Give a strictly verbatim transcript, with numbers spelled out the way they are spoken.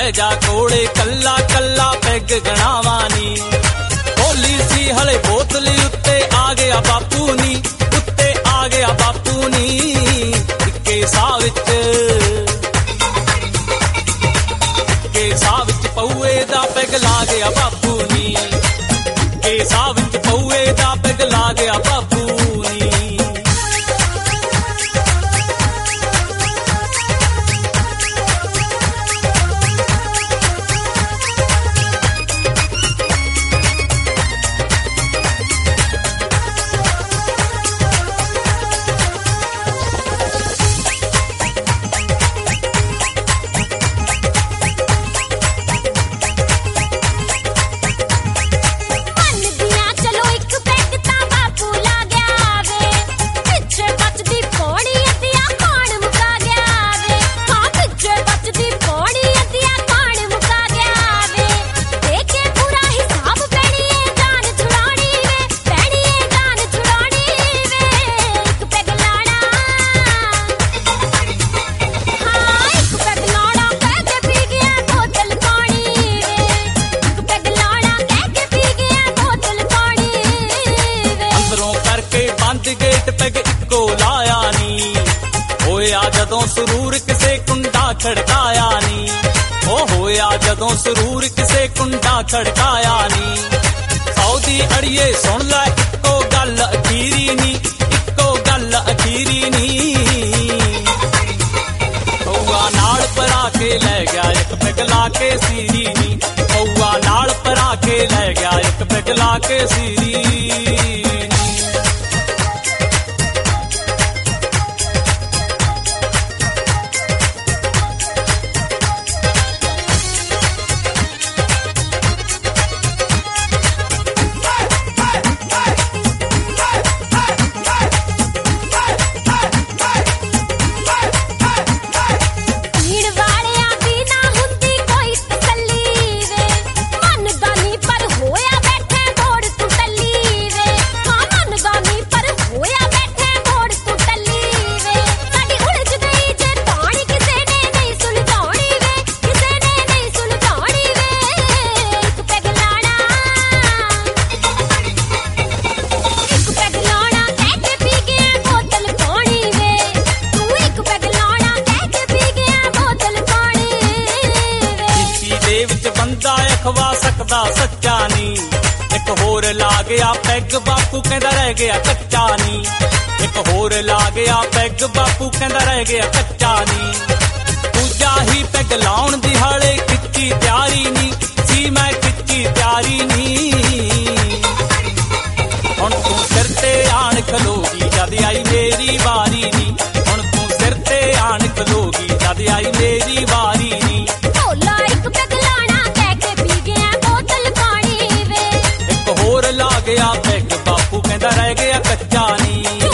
ਬਹਿ ਜਾ ਕੋਲੇ ਕੱਲਾ ਕੱਲਾ ਪੈਗ ਗਣਾਵਾਂ ਨੀ। ਹੋਲੀ ਸੀ ਹਲੇ ਬੋਤਲੀ ਉੱਤੇ ਆ ਗਿਆ ਬਾਪੂ ਨੀ, ਉੱਤੇ ਆ ਗਿਆ ਬਾਪੂ ਨੀ। ਇੱਕੇ ਸਾਹ ਵਿੱਚ ਇੱਕੇ ਸਾਹ ਵਿੱਚ ਪਊਏ ਦਾ ਪੈਗ ਲਾ ਗਿਆ ਬਾਪੂ ਨੀ, ਇੱਕੇ ਸਾਹ ਵਿੱਚ ਪਊਏ ਦਾ ਪੈਗ ਲਾ ਗਿਆ ਬਾਪੂ ਨੀ। ਗੇਟ ਪੈਗ ਇੱਕੋ ਲਾਇਆ ਨੀ, ਹੋਇਆ ਜਦੋਂ ਸਰੂਰ ਕਿਸੇ ਕੁੰਡਾ ਖੜਕਾਇਆ ਨੀ। ਉਹ ਹੋਇਆ ਜਦੋਂ ਸਰੂਰ ਕਿਸੇ ਕੁੰਡਾ ਖੜਕਾਇਆ ਨੀ। ਸੌਦੀ ਅੜੀਏ ਸੁਣ ਲੈ ਇੱਕੋ ਗੱਲ ਅਖੀਰੀ ਨੀ, ਇੱਕੋ ਗੱਲ ਅਖੀਰੀ ਨੀ। ਪਊਆ ਨਾਲ ਪਰਾ ਕੇ ਲੈ ਗਿਆ ਇੱਕ ਪੈਗ ਲਾ ਕੇ ਸੀਰੀ ਨੀ, ਪਊਆ ਨਾਲ ਪਰਾ ਕੇ ਲੈ ਗਿਆ ਇੱਕ ਪੈਗ ਲਾ ਕੇ ਸੀਰੀ। ਬੰਦਾ ਅਖਵਾ ਸਕਦਾ ਸੱਚਾ ਨੀ, ਇੱਕ ਹੋਰ ਲਾ ਗਿਆ ਪੈਗ ਬਾਪੂ ਕਹਿੰਦਾ ਰਹਿ ਗਿਆ ਕੱਚਾ ਨੀ। ਇੱਕ ਹੋਰ ਲਾ ਗਿਆ ਪੈਗ ਬਾਪੂ ਕਹਿੰਦਾ ਰਹਿ ਗਿਆ ਕੱਚਾ ਨੀ। ਦੂਜਾ ਹੀ ਪੈਗ ਲਾਉਣ ਦੀ ਹਾਲੇ ਖਿੱਚੀ ਤਿਆਰੀ ਨੀ ਸੀ, ਮੈਂ ਖਿੱਚੀ ਤਿਆਰੀ ਨੀ। ਹੁਣ ਤੂੰ ਸਿਰ ਤੇ ਆਣ ਖਲੋਗੀ ਜਦ ਆਈ ਮੇਰੀ ਵਾਰੀ ਨੀ, ਹੁਣ ਤੂੰ ਸਿਰ ਤੇ ਆਣ ਖਲੋਗੀ ਜਦ ਆਈ ਮੇਰੀ ਵਾਰੀ ਨੀ। ਹੋਰ ਲਾ ਗਿਆ ਪੈਗ ਬਾਪੂ ਕਹਿੰਦਾ ਰਹਿ ਗਿਆ ਕੱਚਾ ਨੀ।